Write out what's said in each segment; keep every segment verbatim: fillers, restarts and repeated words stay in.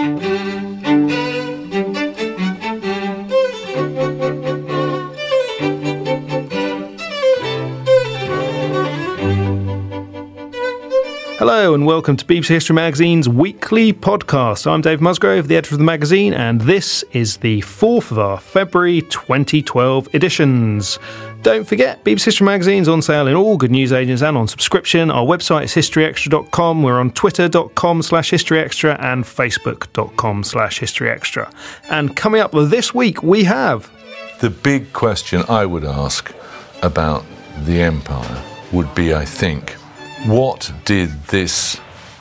Hello and welcome to B B C History Magazine's weekly podcast. I'm Dave Musgrove, the editor of the magazine, and this is the fourth of our February twenty twelve editions. Don't forget, B B C History Magazine's on sale in all good newsagents and on subscription. Our website is history extra dot com. We're on twitter.com slash historyextra and facebook.com slash historyextra. And coming up this week, we have... The big question I would ask about the empire would be, I think, what did this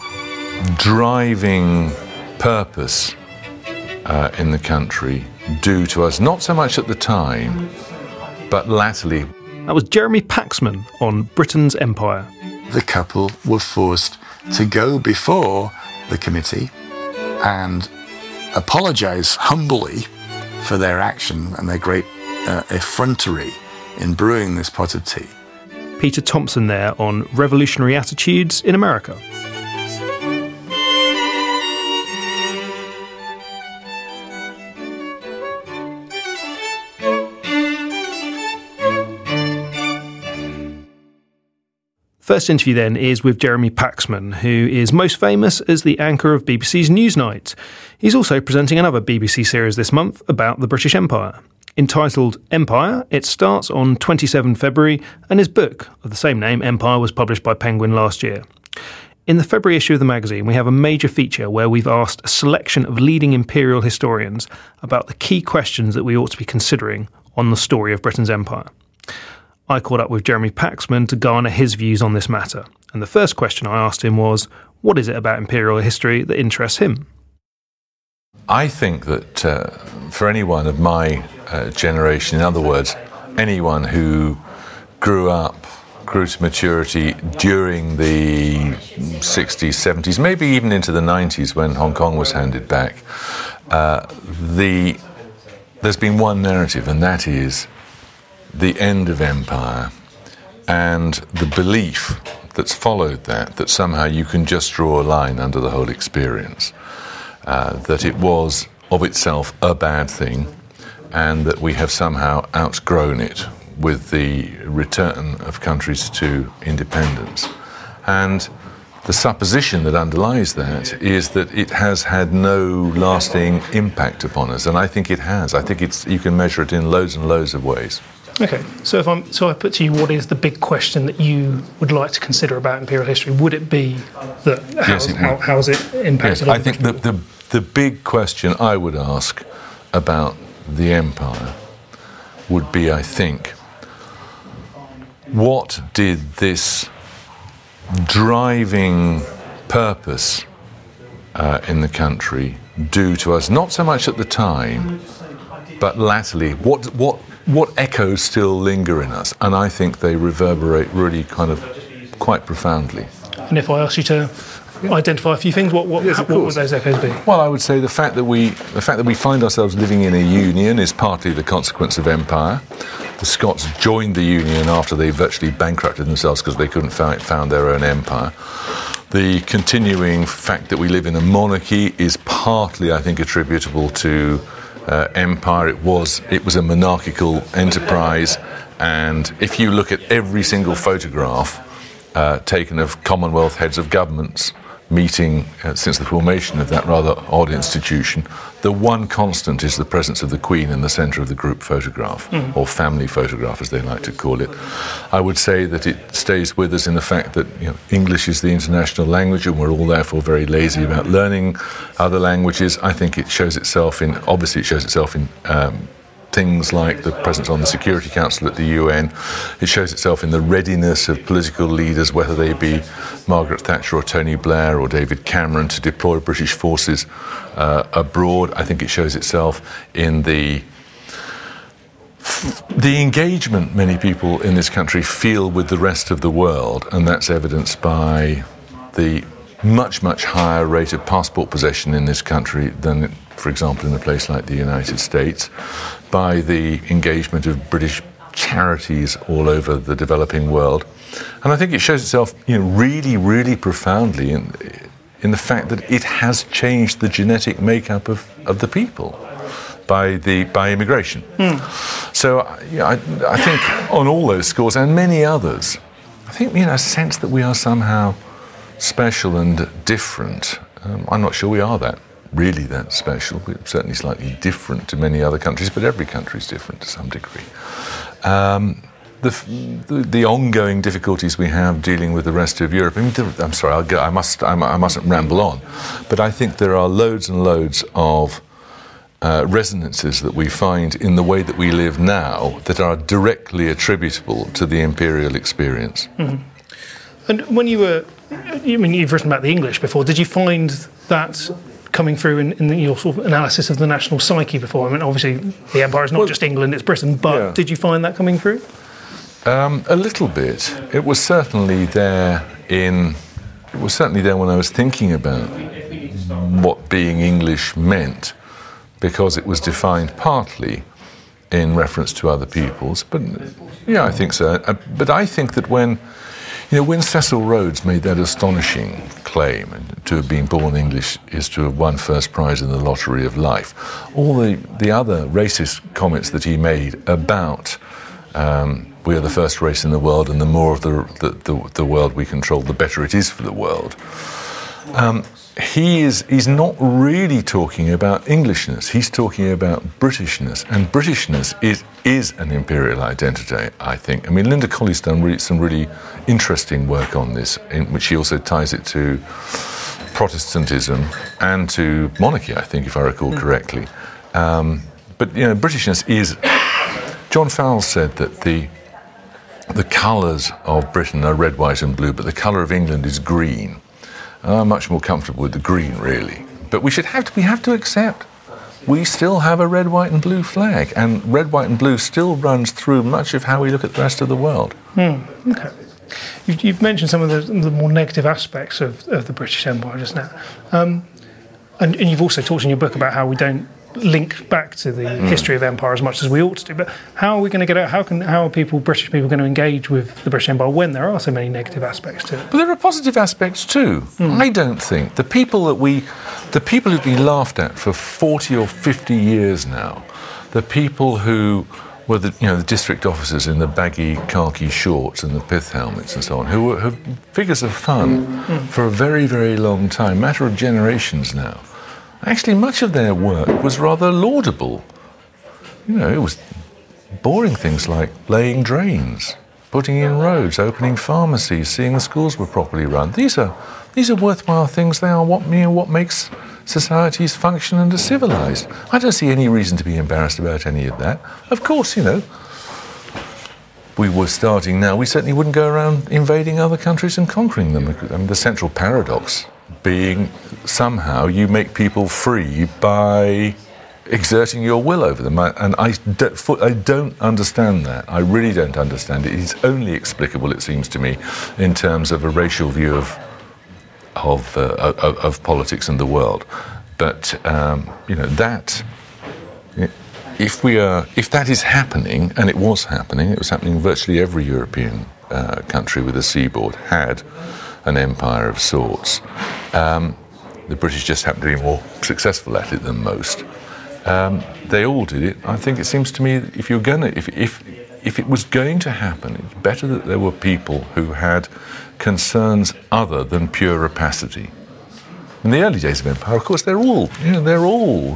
driving purpose uh, in the country do to us, not so much at the time, but latterly? That was Jeremy Paxman on Britain's Empire. The couple were forced to go before the committee and apologise humbly for their action and their great uh, effrontery in brewing this pot of tea. Peter Thompson there on revolutionary attitudes in America. First interview then is with Jeremy Paxman, who is most famous as the anchor of B B C's Newsnight. He's also presenting another B B C series this month about the British Empire. Entitled Empire, it starts on the twenty-seventh of February, and his book of the same name, Empire, was published by Penguin last year. In the February issue of the magazine, we have a major feature where we've asked a selection of leading imperial historians about the key questions that we ought to be considering on the story of Britain's empire. I caught up with Jeremy Paxman to garner his views on this matter, and the first question I asked him was, what is it about imperial history that interests him? I think that uh, for anyone of my uh, generation, in other words, anyone who grew up, grew to maturity during the sixties, seventies, maybe even into the nineties when Hong Kong was handed back, uh, the there's been one narrative, and that is the end of empire and the belief that's followed that, that somehow you can just draw a line under the whole experience. Uh, that it was of itself a bad thing, and that we have somehow outgrown it with the return of countries to independence. And the supposition that underlies that is that it has had no lasting impact upon us, and I think it has. I think it's you can measure it in loads and loads of ways. Okay, so if I'm so I put to you, what is the big question that you would like to consider about imperial history? Would it be that how's, yes, it how, how's it impacted? Yes, I think the, the the big question I would ask about the empire would be, I think, what did this driving purpose uh, in the country do to us? Not so much at the time, but latterly. What what what echoes still linger in us? And I think they reverberate really kind of quite profoundly. And if I ask you to identify a few things, what what, yes, what would those echoes be? Well, I would say the fact that we the fact that we find ourselves living in a union is partly the consequence of empire. The Scots joined the union after they virtually bankrupted themselves because they couldn't find, found their own empire. The continuing fact that we live in a monarchy is partly, I think, attributable to uh, empire. It was it was a monarchical enterprise, and if you look at every single photograph uh, taken of Commonwealth heads of governments meeting uh, since the formation of that rather odd institution, the one constant is the presence of the Queen in the centre of the group photograph, mm. or family photograph as they like to call it. I would say that it stays with us in the fact that, you know, English is the international language and we're all therefore very lazy about learning other languages. I think it shows itself in, obviously it shows itself in um, things like the presence on the Security Council at the U N. It shows itself in the readiness of political leaders, whether they be Margaret Thatcher or Tony Blair or David Cameron, to deploy British forces uh, abroad. I think it shows itself in the the engagement many people in this country feel with the rest of the world, and that's evidenced by the much, much higher rate of passport possession in this country than, for example, in a place like the United States, by the engagement of British charities all over the developing world. And I think it shows itself, you know, really, really profoundly in, in the fact that it has changed the genetic makeup of, of the people by the by immigration. Mm. So yeah, I, I think on all those scores and many others, I think, you know, a sense that we are somehow special and different. Um, I'm not sure we are that, really that special. We're certainly slightly different to many other countries, but every country is different to some degree. Um, the, the the ongoing difficulties we have dealing with the rest of Europe. I mean, I'm sorry, I'll go, I must I mustn't ramble on, but I think there are loads and loads of Uh, resonances that we find in the way that we live now that are directly attributable to the imperial experience. Mm-hmm. And when you were, I mean, you've written about the English before, did you find that coming through in, in your sort of analysis of the national psyche before? I mean, obviously the empire is not well, just England, it's Britain, but yeah. Did you find that coming through? Um, a little bit. It was certainly there in, it was certainly there when I was thinking about what being English meant, because it was defined partly in reference to other peoples. But yeah, I think so. Uh, but I think that when, you know, when Cecil Rhodes made that astonishing claim, to have been born English is to have won first prize in the lottery of life, all the, the other racist comments that he made about um, we are the first race in the world, and the more of the, the, the, the world we control, the better it is for the world. Um, He is he's not really talking about Englishness, he's talking about Britishness, and Britishness is is an imperial identity, I think. I mean, Linda Colley's done really, some really interesting work on this, in which she also ties it to Protestantism and to monarchy, I think, if I recall correctly. Um, but, you know, Britishness is... John Fowles said that the the colours of Britain are red, white and blue, but the colour of England is green. I'm much more comfortable with the green, really. But we should have to, we have to accept we still have a red, white and blue flag, and red, white and blue still runs through much of how we look at the rest of the world. Hmm, okay. You've, you've mentioned some of the, the more negative aspects of, of the British Empire just now. Um, and, and you've also talked in your book about how we don't link back to the mm. history of empire as much as we ought to do. But how are we going to get out? How can how are people, British people, going to engage with the British Empire when there are so many negative aspects to it? But there are positive aspects too. Mm. I don't think the people that we, the people who've been laughed at for forty or fifty years now, the people who were the you know the district officers in the baggy khaki shorts and the pith helmets and so on, who were who figures of fun mm. for a very very long time, matter of generations now. Actually, much of their work was rather laudable. You know, it was boring things like laying drains, putting in roads, opening pharmacies, seeing the schools were properly run. These are these are worthwhile things. They are what me and what makes societies function and are civilized. I don't see any reason to be embarrassed about any of that. Of course, you know, we were starting now. We certainly wouldn't go around invading other countries and conquering them. I mean, the central paradox being somehow you make people free by exerting your will over them. And I don't, I don't understand that. I really don't understand it. It's only explicable, it seems to me, in terms of a racial view of of, uh, of, of politics and the world. But, um, you know, that... If we are, if that is happening, and it was happening, it was happening in virtually every European uh, country with a seaboard had an empire of sorts. Um, the British just happened to be more successful at it than most. Um, they all did it. I think it seems to me that if you're going to, if if if it was going to happen, it's better that there were people who had concerns other than pure rapacity. In the early days of empire, of course, they're all, you know, they're all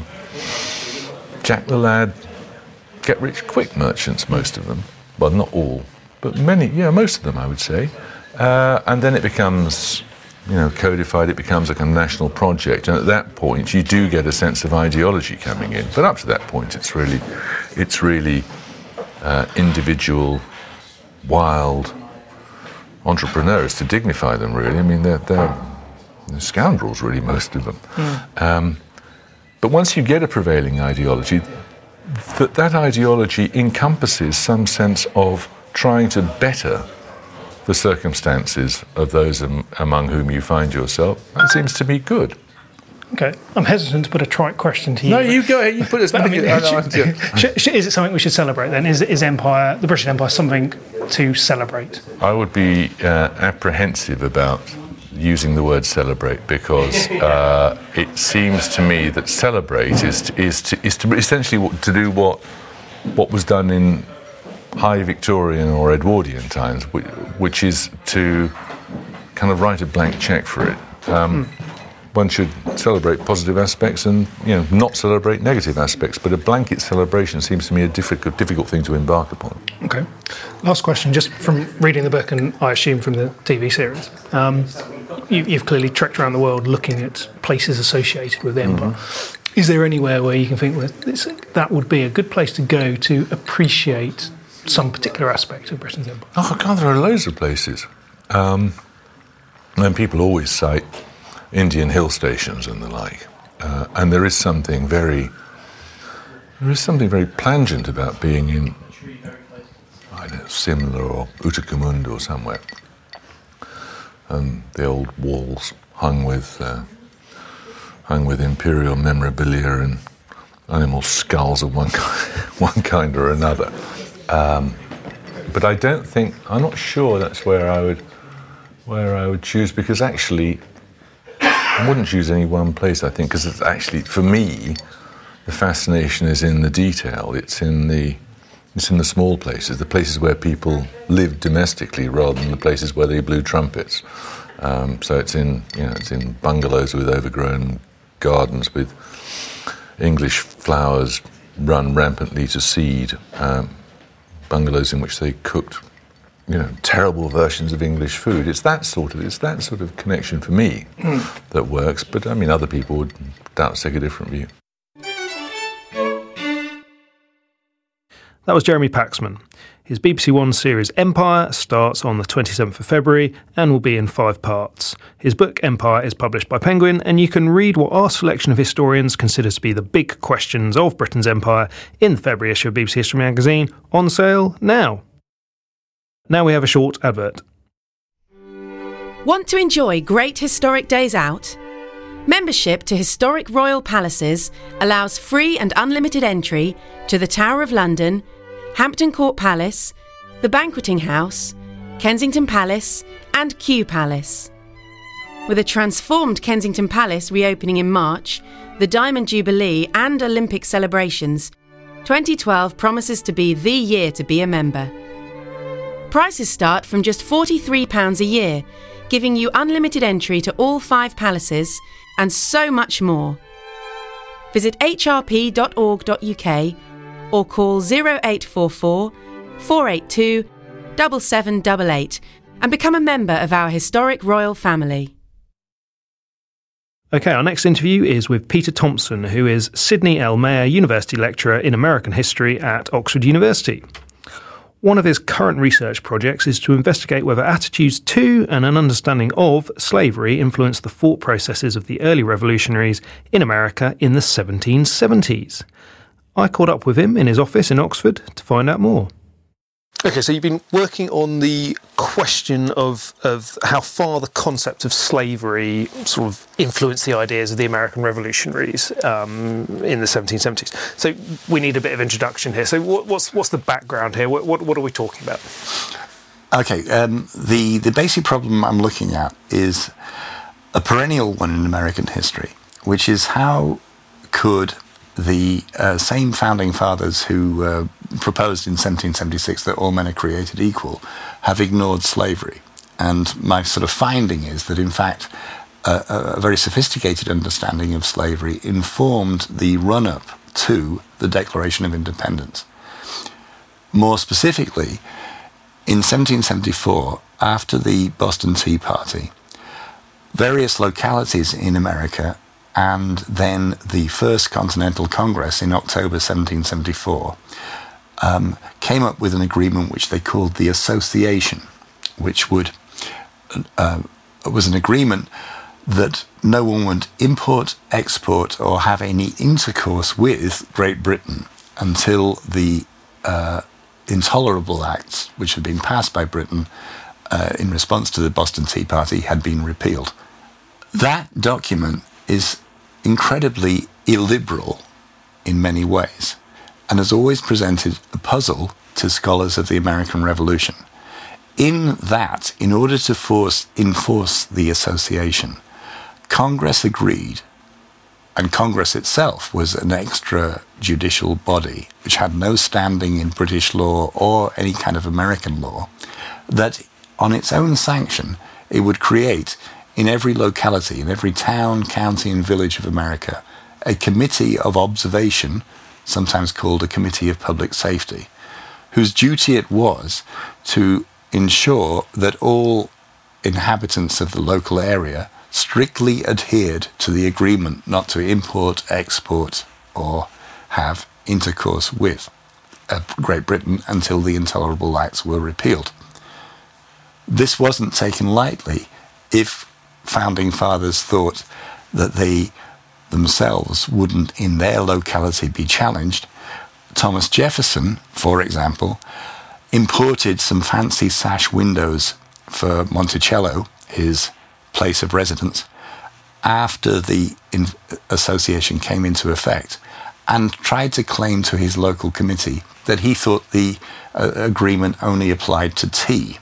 Jack the Lad, get-rich-quick merchants, most of them. Well, not all, but many, yeah, most of them, I would say. Uh, and then it becomes, you know, codified, it becomes like a national project. And at that point, you do get a sense of ideology coming in. But up to that point, it's really, it's really uh, individual, wild entrepreneurs, to dignify them, really. I mean, they're, they're, they're scoundrels, really, most of them. Mm. Um, But once you get a prevailing ideology, that that ideology encompasses some sense of trying to better the circumstances of those am, among whom you find yourself. That seems to me good. Okay, I'm hesitant to put a trite question to you. No, you go ahead. You put as many. I mean, should, should, is it something we should celebrate then? Is is empire, the British Empire, something to celebrate? I would be uh, apprehensive about using the word celebrate because uh, it seems to me that celebrate is to, is to, is to essentially to do what what was done in high Victorian or Edwardian times, which, which is to kind of write a blank check for it. Um, mm. One should celebrate positive aspects and, you know, not celebrate negative aspects, but a blanket celebration seems to me a difficult, difficult thing to embark upon. Okay. Last question, just from reading the book and I assume from the T V series. Um, you, you've clearly trekked around the world looking at places associated with the Empire. Mm-hmm. Is there anywhere where you can think, well, this, that would be a good place to go to appreciate some particular aspect of Britain's Empire? Oh, God, there are loads of places. Um, and people always cite Indian hill stations and the like. Uh, and there is something very, there is something very plangent about being in, I don't know, Simla or Uttakamund or somewhere. And the old walls hung with, uh, hung with imperial memorabilia and animal skulls of one kind, one kind or another. Um, but I don't think, I'm not sure that's where I would, where I would choose, because actually, I wouldn't choose any one place, I think, because it's actually, for me, the fascination is in the detail. It's in the it's in the small places, the places where people live domestically rather than the places where they blew trumpets. Um, so it's in you know it's in bungalows with overgrown gardens with English flowers run rampantly to seed, um, bungalows in which they cooked, you know, terrible versions of English food. It's that sort of it's that sort of connection for me mm. that works. But I mean, other people would doubtless take a different view. That was Jeremy Paxman. His B B C One series Empire starts on the twenty-seventh of February and will be in five parts. His book Empire is published by Penguin, and you can read what our selection of historians considers to be the big questions of Britain's empire in the February issue of B B C History magazine, on sale now. Now we have a short advert. Want to enjoy great historic days out? Membership to Historic Royal Palaces allows free and unlimited entry to the Tower of London, Hampton Court Palace, the Banqueting House, Kensington Palace and Kew Palace. With a transformed Kensington Palace reopening in March, the Diamond Jubilee and Olympic celebrations, twenty twelve promises to be the year to be a member. Prices start from just forty-three pounds a year, giving you unlimited entry to all five palaces and so much more. Visit h r p dot org dot u k or call zero eight four four, four eight two, seven seven eight eight and become a member of our historic royal family. OK, our next interview is with Peter Thompson, who is Sidney L. Mayer University Lecturer in American History at Oxford University. One of his current research projects is to investigate whether attitudes to and an understanding of slavery influenced the thought processes of the early revolutionaries in America in the seventeen seventies. I caught up with him in his office in Oxford to find out more. OK, so you've been working on the question of, of how far the concept of slavery sort of influenced the ideas of the American revolutionaries um, in the seventeen seventies. So we need a bit of introduction here. So what, what's what's the background here? What, what, what are we talking about? OK, um, the, the basic problem I'm looking at is a perennial one in American history, which is how could the uh, same founding fathers who uh, proposed in seventeen seventy-six that all men are created equal have ignored slavery. And my sort of finding is that, in fact, a, a very sophisticated understanding of slavery informed the run-up to the Declaration of Independence. More specifically, in seventeen seventy-four, after the Boston Tea Party, various localities in America and then the First Continental Congress in October seventeen seventy-four um, came up with an agreement which they called the Association, which would uh, was an agreement that no one would import, export, or have any intercourse with Great Britain until the uh, intolerable acts which had been passed by Britain uh, in response to the Boston Tea Party had been repealed. That document is incredibly illiberal in many ways and has always presented a puzzle to scholars of the American Revolution. in that, in order to force enforce the association, Congress agreed, and Congress itself was an extrajudicial body which had no standing in British law or any kind of American law, that on its own sanction it would create in every locality, in every town, county and village of America, a committee of observation, sometimes called a committee of public safety, whose duty it was to ensure that all inhabitants of the local area strictly adhered to the agreement not to import, export, or have intercourse with uh, Great Britain until the Intolerable Acts were repealed. This wasn't taken lightly if founding fathers thought that they themselves wouldn't in their locality be challenged. Thomas Jefferson, for example, imported some fancy sash windows for Monticello, his place of residence, after the in- association came into effect, and tried to claim to his local committee that he thought the uh, agreement only applied to tea,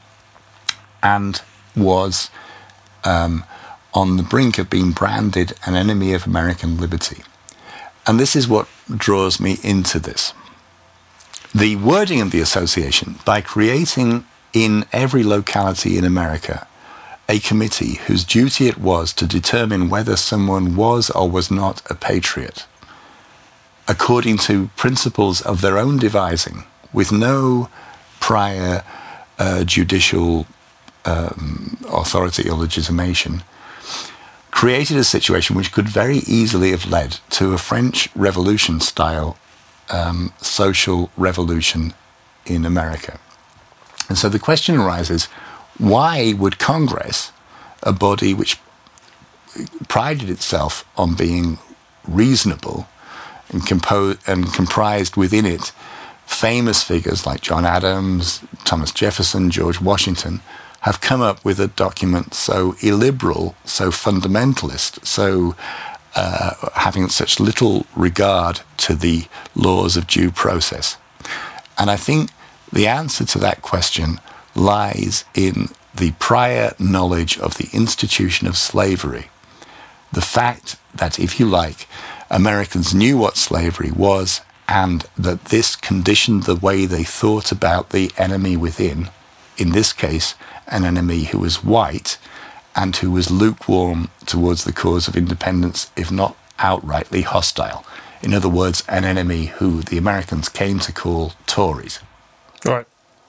and was um, on the brink of being branded an enemy of American liberty. And this is what draws me into this. The wording of the association, by creating in every locality in America a committee whose duty it was to determine whether someone was or was not a patriot, according to principles of their own devising, with no prior uh, judicial um, authority or legitimation, created a situation which could very easily have led to a French Revolution-style um, social revolution in America. And so the question arises, why would Congress, a body which prided itself on being reasonable and, compo- and comprised within it famous figures like John Adams, Thomas Jefferson, George Washington, have come up with a document so illiberal, so fundamentalist, so uh, having such little regard to the laws of due process? And I think the answer to that question lies in the prior knowledge of the institution of slavery. The fact that, if you like, Americans knew what slavery was, and that this conditioned the way they thought about the enemy within, in this case, an enemy who was white and who was lukewarm towards the cause of independence, if not outrightly hostile. In other words, an enemy who the Americans came to call Tories. Right.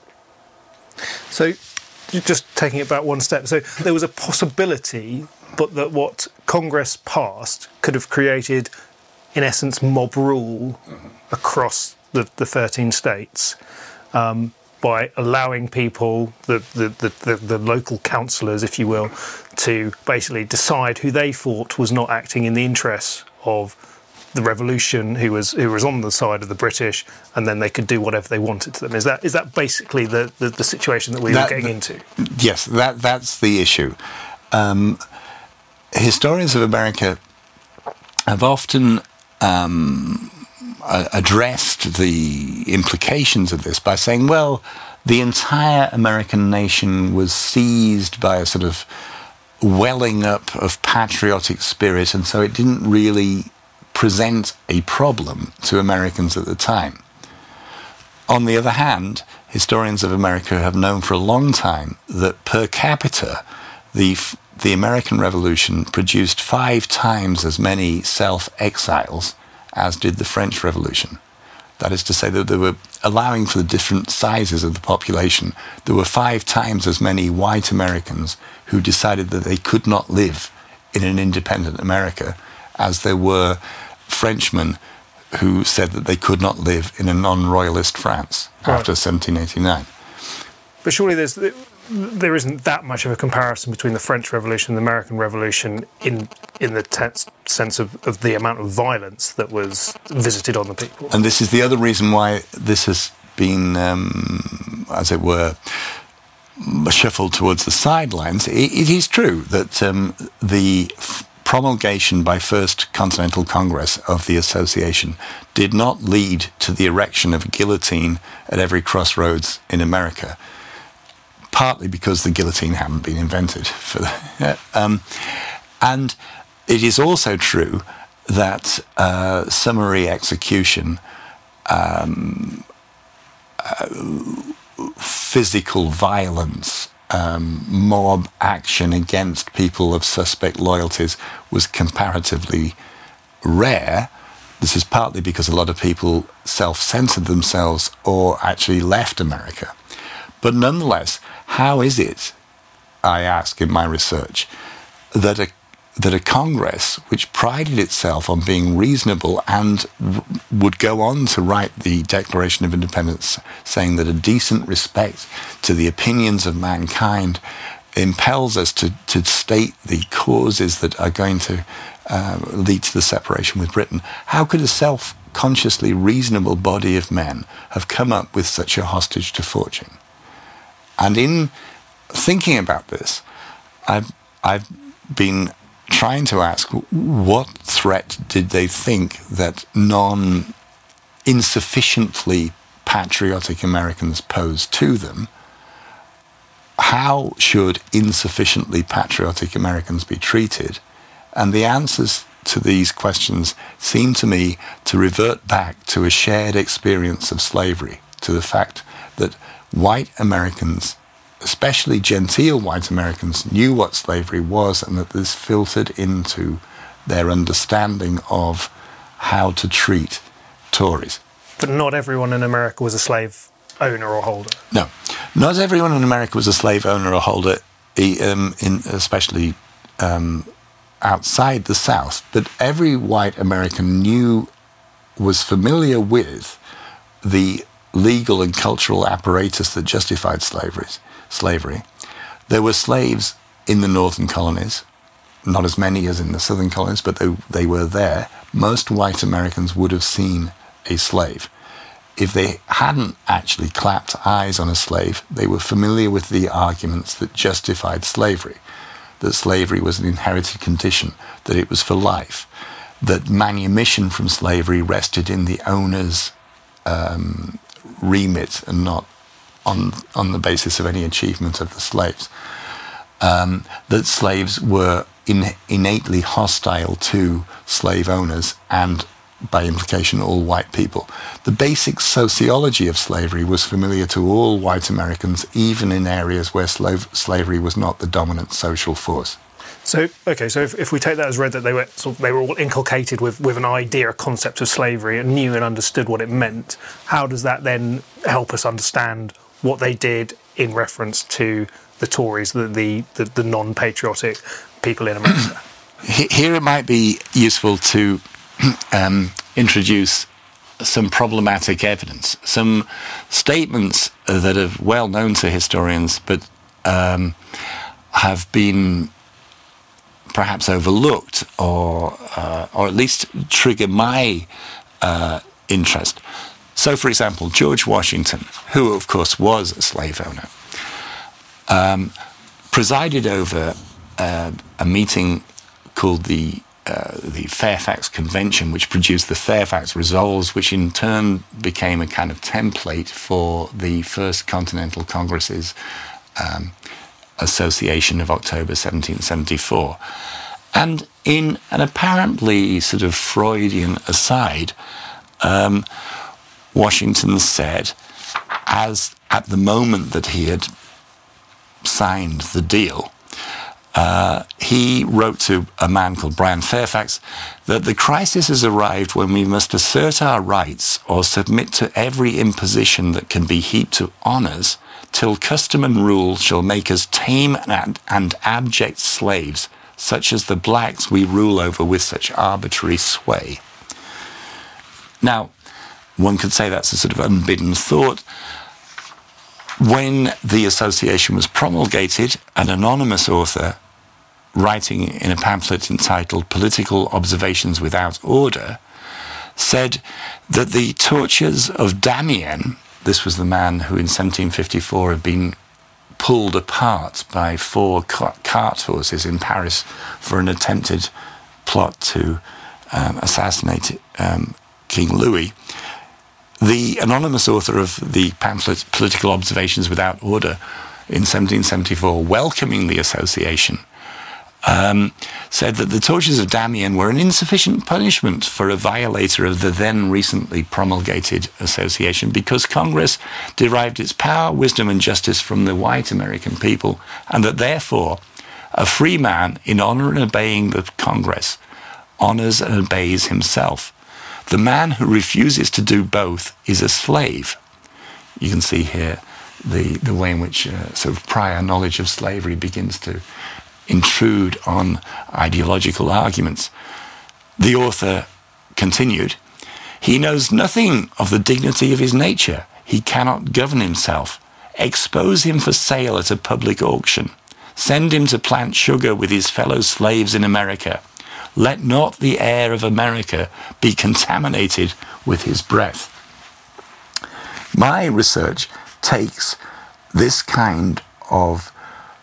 So, just taking it back one step, so there was a possibility, but that what Congress passed could have created, in essence, mob rule mm-hmm. across the, the thirteen states um, by allowing people, the, the, the, the, the local councillors, if you will, to basically decide who they thought was not acting in the interests of the revolution, who was who was on the side of the British, and then they could do whatever they wanted to them. Is that is that basically the, the, the situation that we that, were getting into? Yes, that that's the issue. Um, historians of America have often um, addressed the implications of this by saying, well, the entire American nation was seized by a sort of welling up of patriotic spirit, and so it didn't really present a problem to Americans at the time. On the other hand, historians of America have known for a long time that per capita, the the American Revolution produced five times as many self-exiles as did the French Revolution. That is to say that they were allowing for the different sizes of the population. There were five times as many white Americans who decided that they could not live in an independent America as there were Frenchmen who said that they could not live in a non-royalist France right. after seventeen eighty-nine. But surely there's, there isn't that much of a comparison between the French Revolution and the American Revolution in in the tense sense of, of the amount of violence that was visited on the people. And this is the other reason why this has been, um, as it were, shuffled towards the sidelines. It, it is true that um, the f- promulgation by First Continental Congress of the association did not lead to the erection of a guillotine at every crossroads in America. partly because the guillotine hadn't been invented. For the, um, and it is also true that uh, summary execution, um, uh, physical violence, um, mob action against people of suspect loyalties was comparatively rare. This is partly because a lot of people self-censored themselves or actually left America. But nonetheless, how is it, I ask in my research, that a that a Congress which prided itself on being reasonable and w- would go on to write the Declaration of Independence saying that a decent respect to the opinions of mankind impels us to, to state the causes that are going to uh, lead to the separation with Britain. How could a self-consciously reasonable body of men have come up with such a hostage to fortune? And in thinking about this, I've, I've been trying to ask, what threat did they think that non insufficiently patriotic Americans posed to them? How should insufficiently patriotic Americans be treated? And the answers to these questions seem to me to revert back to a shared experience of slavery, to the fact that white Americans, especially genteel white Americans, knew what slavery was, and that this filtered into their understanding of how to treat Tories. But not everyone in America was a slave owner or holder. No, not everyone in America was a slave owner or holder, um, in, especially um, outside the South. But every white American knew, was familiar with the legal and cultural apparatus that justified slavery. Slavery. There were slaves in the northern colonies, not as many as in the southern colonies, but they, they were there. Most white Americans would have seen a slave. If they hadn't actually clapped eyes on a slave, they were familiar with the arguments that justified slavery, that slavery was an inherited condition, that it was for life, that manumission from slavery rested in the owner's um, remit and not on on the basis of any achievement of the slaves, um, that slaves were in, innately hostile to slave owners and, by implication, all white people. The basic sociology of slavery was familiar to all white Americans, even in areas where slave, slavery was not the dominant social force. So, okay, so if, if we take that as read that they were sort of, they were all inculcated with, with an idea, a concept of slavery, and knew and understood what it meant, how does that then help us understand what they did in reference to the Tories, the the, the, the non-patriotic people in America? Here it might be useful to um, introduce some problematic evidence, some statements that are well known to historians, but um, have been perhaps overlooked, or uh, or at least trigger my uh, interest. So, for example, George Washington, who of course was a slave owner, um, presided over uh, a meeting called the uh, the Fairfax Convention, which produced the Fairfax Resolves, which in turn became a kind of template for the First Continental Congress's um, Association of October seventeen seventy-four. And in an apparently sort of Freudian aside, um, Washington said, as at the moment that he had signed the deal, uh, he wrote to a man called Brian Fairfax that the crisis has arrived when we must assert our rights or submit to every imposition that can be heaped on us, till custom and rule shall make us tame and, and abject slaves, such as the blacks we rule over with such arbitrary sway. Now, one could say that's a sort of unbidden thought. When the association was promulgated, an anonymous author, writing in a pamphlet entitled Political Observations Without Order, said that the tortures of Damien, this was the man who in seventeen fifty-four had been pulled apart by four cart horses in Paris for an attempted plot to um, assassinate um, King Louis. The anonymous author of the pamphlet Political Observations Without Order in seventeen seventy-four, welcoming the association, um, said that the tortures of Damiens were an insufficient punishment for a violator of the then recently promulgated association, because Congress derived its power, wisdom, and justice from the white American people, and that therefore a free man, in honor and obeying the Congress, honors and obeys himself. The man who refuses to do both is a slave. You can see here the, the way in which uh, sort of prior knowledge of slavery begins to intrude on ideological arguments. The author continued, "He knows nothing of the dignity of his nature. He cannot govern himself. Expose him for sale at a public auction. Send him to plant sugar with his fellow slaves in America. Let not the air of America be contaminated with his breath." My research takes this kind of,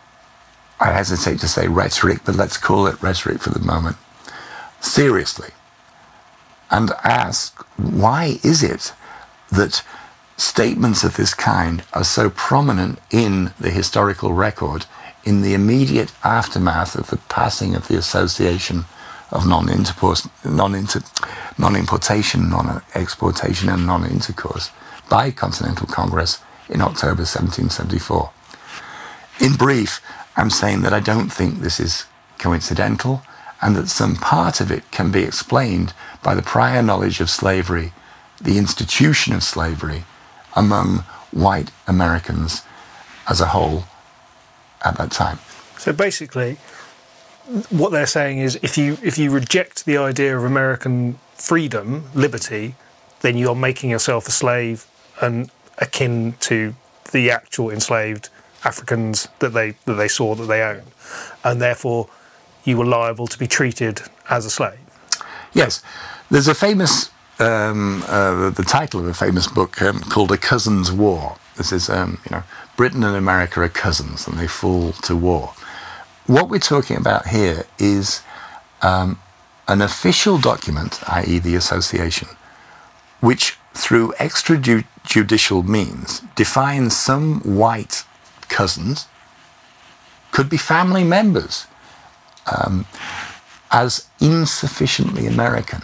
I hesitate to say rhetoric, but let's call it rhetoric for the moment, seriously, and ask, why is it that statements of this kind are so prominent in the historical record in the immediate aftermath of the passing of the Association of Non-Intercourse, non-inter, Non-Importation, Non-Exportation and Non-Intercourse by Continental Congress in October seventeen seventy-four. In brief, I'm saying that I don't think this is coincidental, and that some part of it can be explained by the prior knowledge of slavery, the institution of slavery, among white Americans as a whole at that time. So basically, what they're saying is if you if you reject the idea of American freedom, liberty, then you're making yourself a slave and akin to the actual enslaved Africans that they that they saw that they owned, and therefore you were liable to be treated as a slave. Yes, there's a famous um, uh, the title of a famous book um, called A Cousin's War. This is um, you know Britain and America are cousins and they fall to war. What we're talking about here is um, an official document, that is the association, which through extrajudicial means defines some white cousins, could be family members, um, as insufficiently American.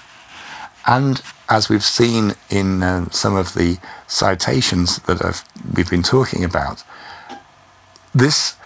And as we've seen in uh, some of the citations that I've, we've been talking about, this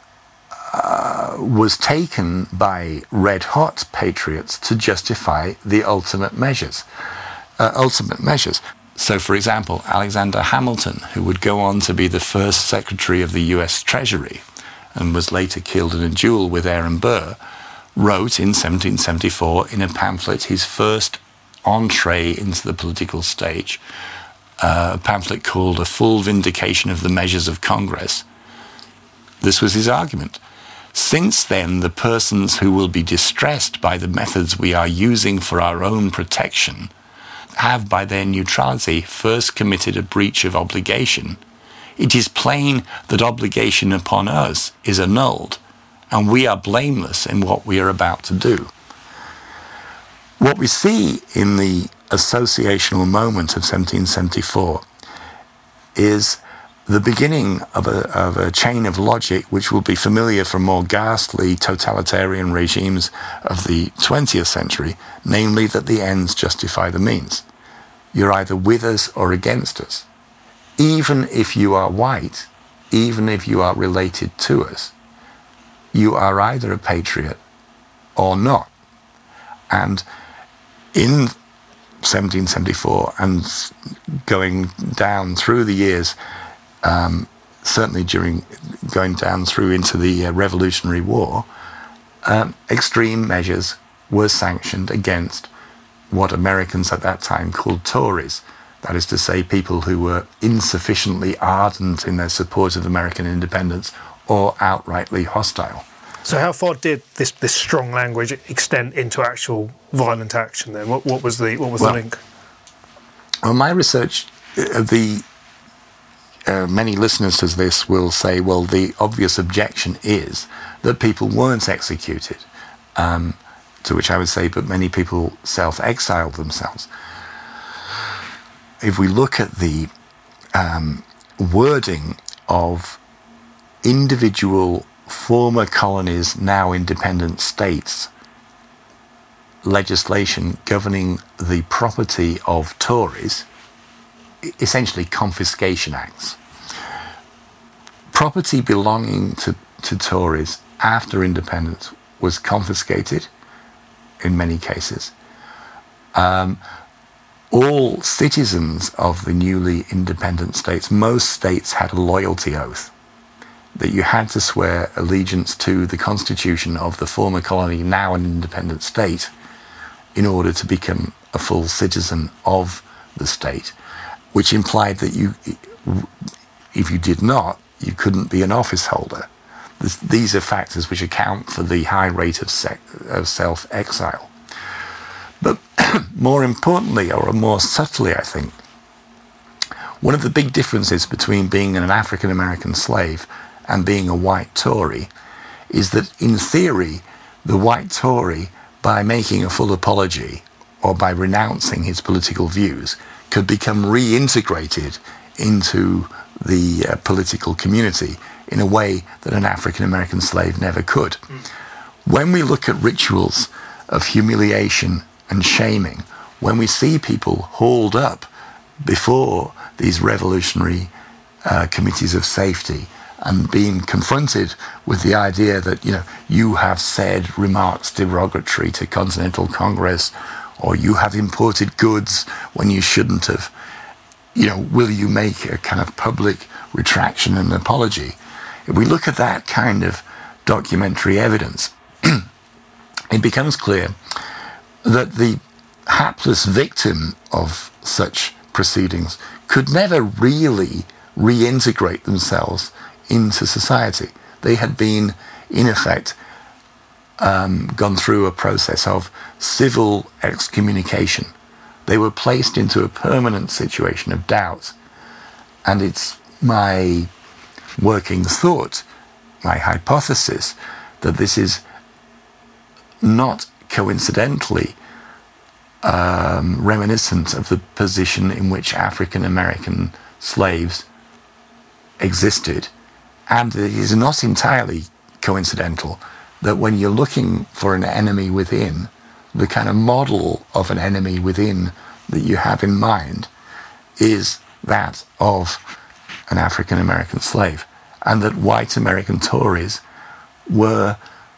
uh, was taken by red-hot patriots to justify the ultimate measures. Uh, ultimate measures. So, for example, Alexander Hamilton, who would go on to be the first Secretary of the U S Treasury and was later killed in a duel with Aaron Burr, wrote in seventeen seventy-four in a pamphlet his first entree into the political stage, uh, a pamphlet called A Full Vindication of the Measures of Congress. This was his argument. Since then, the persons who will be distressed by the methods we are using for our own protection have by their neutrality first committed a breach of obligation. It is plain that obligation upon us is annulled, and we are blameless in what we are about to do. What we see in the associational moment of seventeen seventy-four is the beginning of a, of a chain of logic which will be familiar from more ghastly totalitarian regimes of the twentieth century, namely that the ends justify the means. You're either with us or against us. Even if you are white, even if you are related to us, you are either a patriot or not. And in seventeen seventy-four and going down through the years, um, certainly during going down through into the uh, Revolutionary War, um, extreme measures were sanctioned against what Americans at that time called Tories. That is to say, people who were insufficiently ardent in their support of American independence or outrightly hostile. So how far did this, this strong language extend into actual violent action then? What, what was the what was well, the link? Well, my research, uh, the uh, many listeners to this will say, well, the obvious objection is that people weren't executed, um, to which I would say, but many people self-exiled themselves. If we look at the um, wording of individual former colonies, now independent states, legislation governing the property of Tories, essentially confiscation acts. Property belonging to, to Tories after independence was confiscated in many cases. Um, all citizens of the newly independent states, most states had a loyalty oath that you had to swear allegiance to the constitution of the former colony, now an independent state, in order to become a full citizen of the state, which implied that you, if you did not, you couldn't be an office holder. This, these are factors which account for the high rate of, sec, of self-exile. But more importantly, or more subtly, I think, one of the big differences between being an African-American slave and being a white Tory is that, in theory, the white Tory, by making a full apology or by renouncing his political views, could become reintegrated into the uh, political community in a way that an African-American slave never could. Mm. When we look at rituals of humiliation and shaming, when we see people hauled up before these revolutionary uh, committees of safety and being confronted with the idea that, you know, you have said remarks derogatory to Continental Congress, or you have imported goods when you shouldn't have, you know, will you make a kind of public retraction and apology? If we look at that kind of documentary evidence, it becomes clear that the hapless victim of such proceedings could never really reintegrate themselves into society. They had been, in effect, um, gone through a process of civil excommunication. They were placed into a permanent situation of doubt. And it's my working thought, my hypothesis, that this is not coincidentally um, reminiscent of the position in which African American slaves existed. And it is not entirely coincidental that when you're looking for an enemy within, the kind of model of an enemy within that you have in mind is that of an African American slave, and that white American Tories were,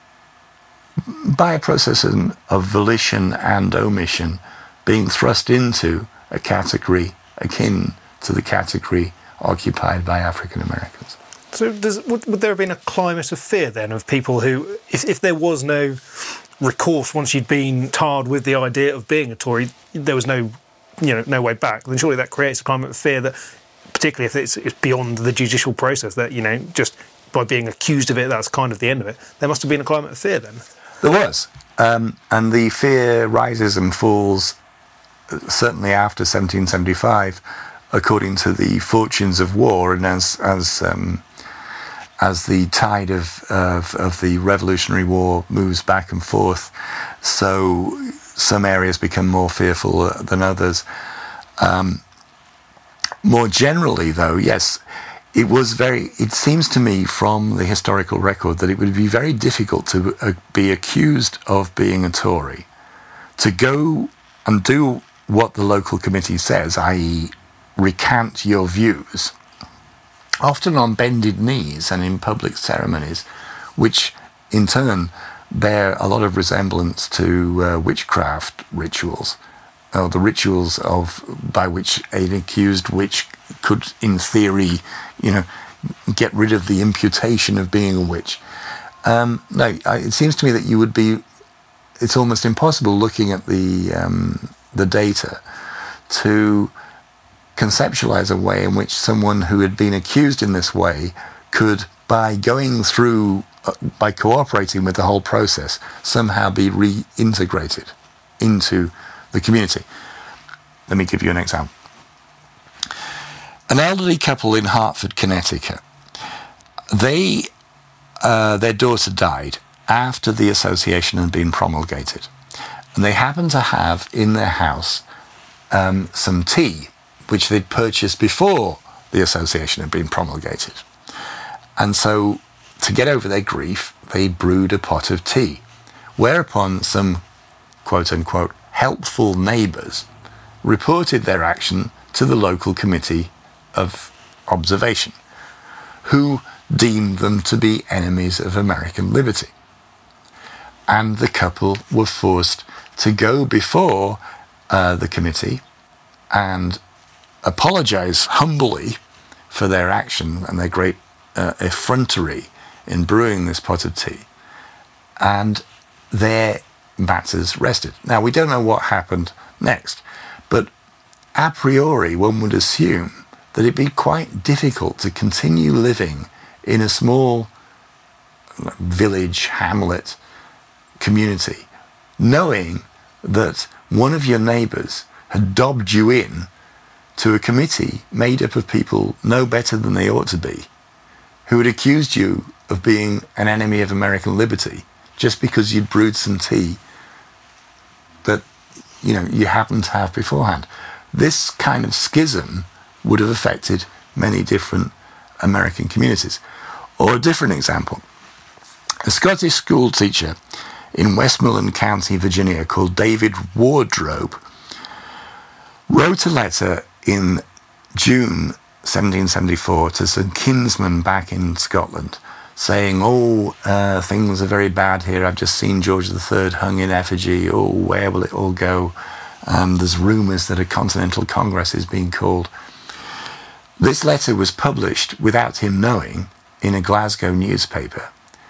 by a process of volition and omission, being thrust into a category akin to the category occupied by African Americans. So does, would, would there have been a climate of fear then of people who, if, if there was no recourse once you'd been tarred with the idea of being a Tory, there was no, you know, no way back, then surely that creates a climate of fear that, particularly if it's, it's beyond the judicial process, that, you know, just by being accused of it, that's kind of the end of it. There must have been a climate of fear then. There was. Um, and the fear rises and falls certainly after seventeen seventy-five, according to the fortunes of war, and as as um, as the tide of, of of the Revolutionary War moves back and forth, so some areas become more fearful than others. Um, more generally, though, yes, it was very. It seems to me from the historical record that it would be very difficult to uh, be accused of being a Tory, to go and do what the local committee says, that is, recant your views, often on bended knees and in public ceremonies, which in turn bear a lot of resemblance to uh, witchcraft rituals, or the rituals of by which an accused witch could, in theory, you know, get rid of the imputation of being a witch. Um, no, I, it seems to me that you would be. It's almost impossible, looking at the um, the data, to conceptualize a way in which someone who had been accused in this way could, by going through, uh, by cooperating with the whole process, somehow be reintegrated into the community. Let me give you an example. An elderly couple in Hartford, Connecticut, they, uh, their daughter died after the association had been promulgated. And they happened to have in their house um, some tea, which they'd purchased before the association had been promulgated. And so to get over their grief, they brewed a pot of tea, whereupon some quote-unquote helpful neighbours reported their action to the local committee of observation, who deemed them to be enemies of American liberty. And the couple were forced to go before uh, the committee and apologise humbly for their action and their great uh, effrontery in brewing this pot of tea. And their matters rested. Now, we don't know what happened next, but a priori one would assume that it'd be quite difficult to continue living in a small village, hamlet, community, knowing that one of your neighbours had dobbed you in to a committee made up of people no better than they ought to be, who had accused you of being an enemy of American liberty just because you'd brewed some tea that, you know, you happened to have beforehand. This kind of schism would have affected many different American communities. Or a different example, a Scottish school teacher in Westmoreland County, Virginia, called David Wardrobe, wrote a letter in June seventeen seventy-four to some kinsman back in Scotland, saying, oh, uh, things are very bad here. I've just seen George the Third hung in effigy. Oh, where will it all go? Um, there's rumours that a Continental Congress is being called. This letter was published without him knowing in a Glasgow newspaper.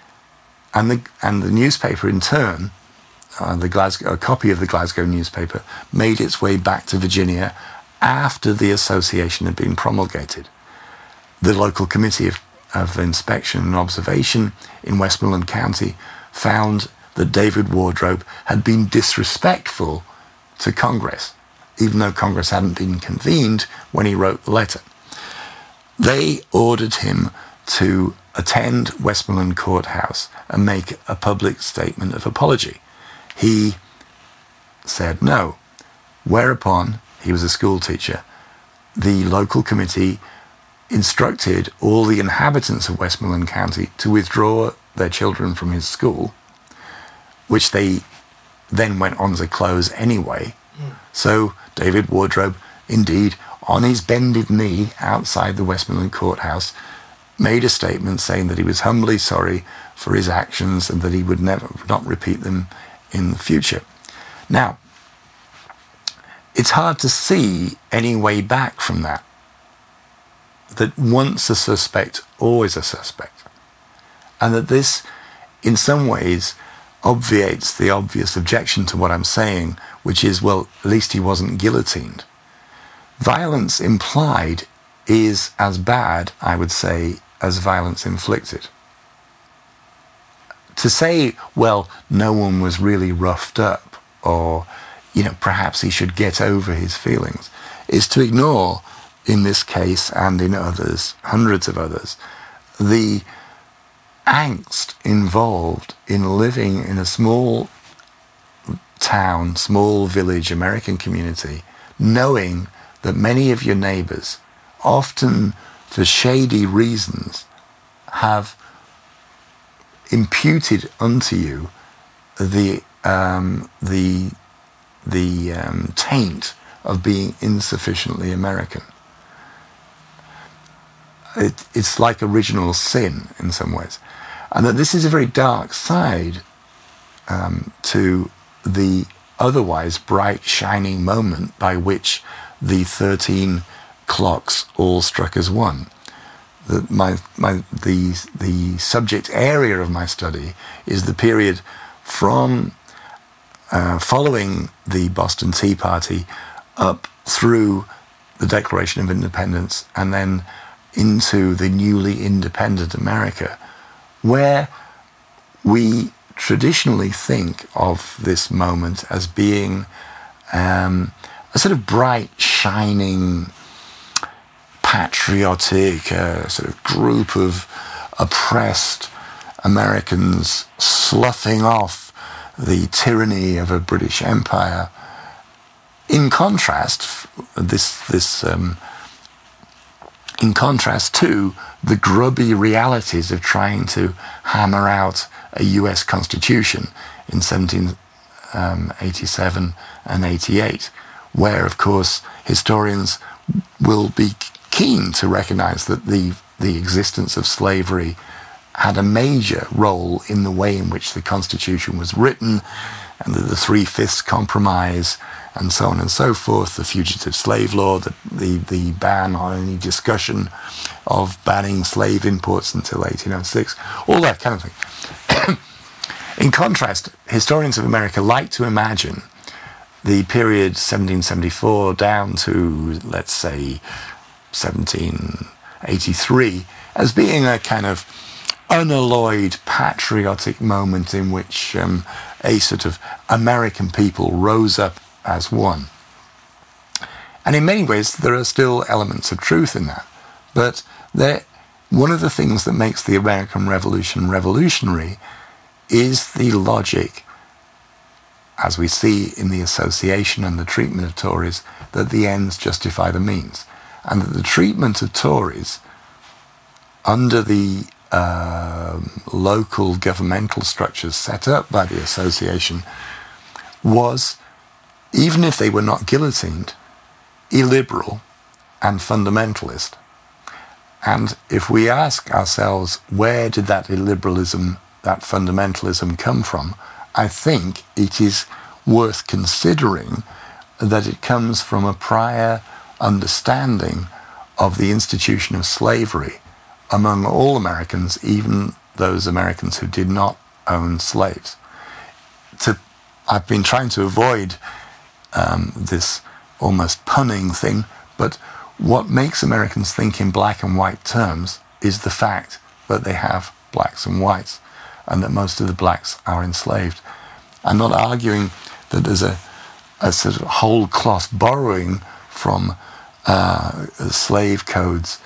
And the, and the newspaper in turn, uh, the Glasgow, a copy of the Glasgow newspaper, made its way back to Virginia after the association had been promulgated. The local committee of, of inspection and observation in Westmoreland County found that David Wardrobe had been disrespectful to Congress, even though Congress hadn't been convened when he wrote the letter. They ordered him to attend Westmoreland Courthouse and make a public statement of apology. He said no, whereupon, he was a school teacher, the local committee instructed all the inhabitants of Westmoreland County to withdraw their children from his school, which they then went on to close anyway. Mm. So David Wardrobe, indeed, on his bended knee outside the Westmoreland Courthouse, made a statement saying that he was humbly sorry for his actions and that he would never not repeat them in the future. Now, it's hard to see any way back from that, that once a suspect, always a suspect, and that this, in some ways, obviates the obvious objection to what I'm saying, which is, well, at least he wasn't guillotined. Violence implied is as bad, I would say, as violence inflicted. To say, well, no one was really roughed up, or, you know, perhaps he should get over his feelings, is to ignore, in this case and in others, hundreds of others, the angst involved in living in a small town, small village, American community, knowing that many of your neighbours, often for shady reasons, have imputed unto you the um, the the um, taint of being insufficiently American. It, it's like original sin in some ways, and that this is a very dark side um, to the otherwise bright, shining moment by which the thirteen clocks all struck as one. The, my, my, the, the subject area of my study is the period from uh, following the Boston Tea Party up through the Declaration of Independence and then into the newly independent America, where we traditionally think of this moment as being um, a sort of bright, shining, patriotic uh, sort of group of oppressed Americans sloughing off the tyranny of a British Empire. In contrast, this this um, in contrast to the grubby realities of trying to hammer out a U S Constitution in seventeen eighty-seven and eighty-eight, where, of course, historians will be keen to recognize that the, the existence of slavery had a major role in the way in which the Constitution was written, and that the Three-Fifths Compromise, and so on and so forth, the fugitive slave law, the, the, the ban on any discussion of banning slave imports until eighteen oh six, all that kind of thing. In contrast, historians of America like to imagine the period seventeen seventy-four down to, let's say, seventeen eighty-three as being a kind of unalloyed patriotic moment in which um, a sort of American people rose up as one. And in many ways, there are still elements of truth in that. But one of the things that makes the American Revolution revolutionary is the logic, as we see in the association and the treatment of Tories, that the ends justify the means. And that the treatment of Tories under the uh, local governmental structures set up by the association was, even if they were not guillotined, illiberal and fundamentalist. And if we ask ourselves, where did that illiberalism, that fundamentalism come from, I think it is worth considering that it comes from a prior understanding of the institution of slavery among all Americans, even those Americans who did not own slaves. To, I've been trying to avoid um, this almost punning thing, but what makes Americans think in black and white terms is the fact that they have blacks and whites, and that most of the blacks are enslaved. I'm not arguing that there's a, a sort of whole cloth borrowing from uh, slave codes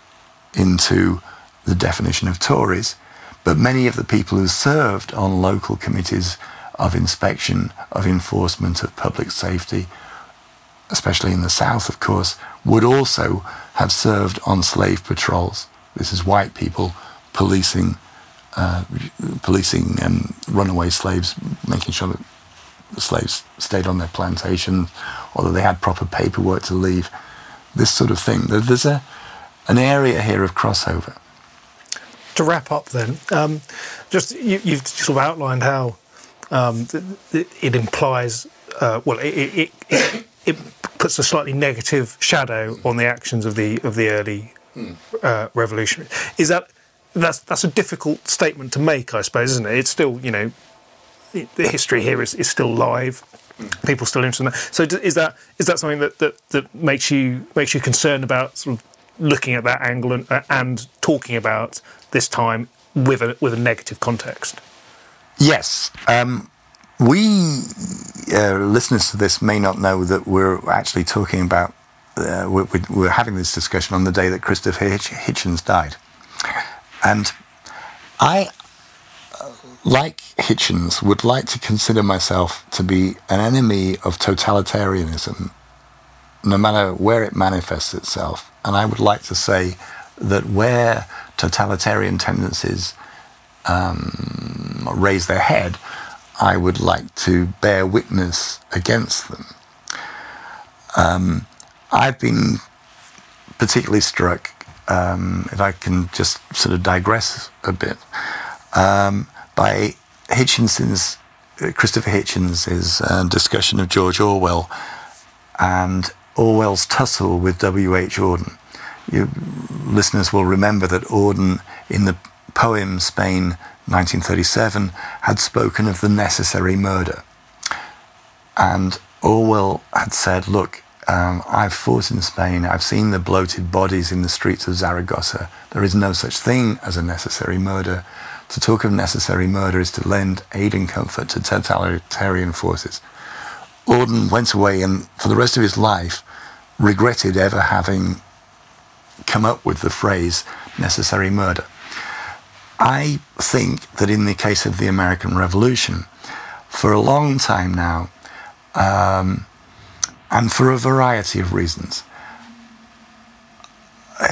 into the definition of Tories, but many of the people who served on local committees of inspection, of enforcement of public safety, especially in the South, of course, would also have served on slave patrols. This is white people policing uh, policing um, runaway slaves, making sure that the slaves stayed on their plantation, or that they had proper paperwork to leave, this sort of thing. There's a an area here of crossover. To wrap up then, um, just you, you've sort of outlined how um, it, it implies, uh, well, it, it, it, it puts a slightly negative shadow on the actions of the of the early uh, revolution. Is that that's that's a difficult statement to make, I suppose, isn't it? It's still, you know, it, the history here is, is still live. People still interested in that. So is that is that something that, that, that makes you makes you concerned about sort of looking at that angle and, uh, and talking about this time with a with a negative context? Yes. Um, we, uh, listeners to this, may not know that we're actually talking about, uh, we're, we're having this discussion on the day that Christopher Hitch- Hitchens died. And I, uh, like Hitchens, would like to consider myself to be an enemy of totalitarianism, no matter where it manifests itself. And I would like to say that where totalitarian tendencies um, raise their head, I would like to bear witness against them. Um, I've been particularly struck, um, if I can just sort of digress a bit, um, by Hitchens's, uh, Christopher Hitchens' uh, discussion of George Orwell and Orwell's tussle with W H Auden. You listeners will remember that Auden, in the poem Spain nineteen thirty-seven, had spoken of the necessary murder. And Orwell had said, look, um, I've fought in Spain, I've seen the bloated bodies in the streets of Zaragoza. There is no such thing as a necessary murder. To talk of necessary murder is to lend aid and comfort to totalitarian forces. Auden went away and for the rest of his life regretted ever having come up with the phrase necessary murder. I think that in the case of the American Revolution, for a long time now, um, and for a variety of reasons,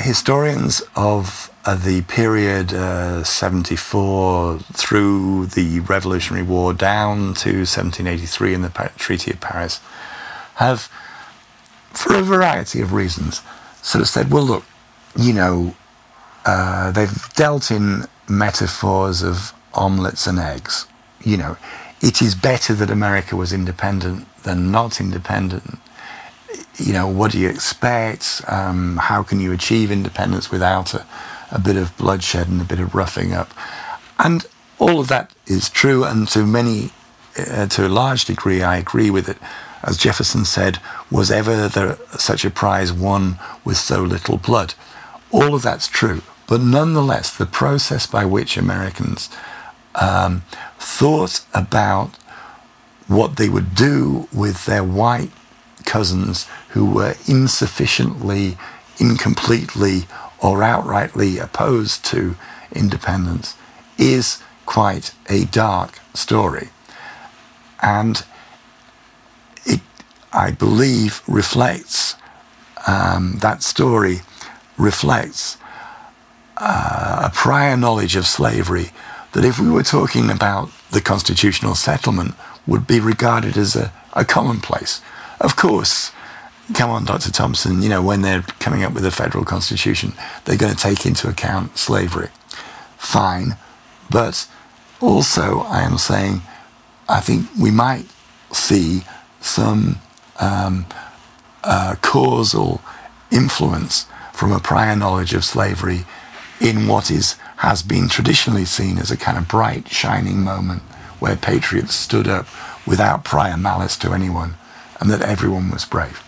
historians of uh, the period uh, seventy-four through the Revolutionary War down to seventeen eighty-three in the pa- Treaty of Paris have, for a variety of reasons, sort of said, well, look, you know, uh, they've dealt in metaphors of omelettes and eggs. You know, it is better that America was independent than not independent. You know, what do you expect? Um, how can you achieve independence without a, a bit of bloodshed and a bit of roughing up? And all of that is true, and to many, uh, to a large degree, I agree with it. As Jefferson said, was ever there such a prize won with so little blood? All of that's true. But nonetheless, the process by which Americans um, thought about what they would do with their white cousins who were insufficiently, incompletely, or outrightly opposed to independence is quite a dark story. And it, I believe, reflects, um, that story reflects uh, a prior knowledge of slavery that, if we were talking about the constitutional settlement, would be regarded as a, a commonplace. Of course, come on, Doctor Thompson, you know, when they're coming up with a federal constitution, they're going to take into account slavery. Fine. But also, I am saying, I think we might see some um, uh, causal influence from a prior knowledge of slavery in what is has been traditionally seen as a kind of bright, shining moment where patriots stood up without prior malice to anyone, and that everyone was brave.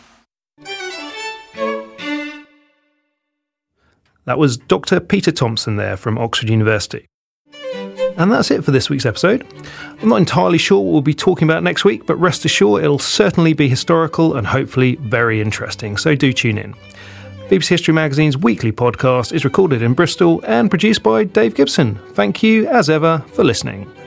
That was Doctor Peter Thompson there from Oxford University. And that's it for this week's episode. I'm not entirely sure what we'll be talking about next week, but rest assured it'll certainly be historical and hopefully very interesting, so do tune in. B B C History Magazine's weekly podcast is recorded in Bristol and produced by Dave Gibson. Thank you, as ever, for listening.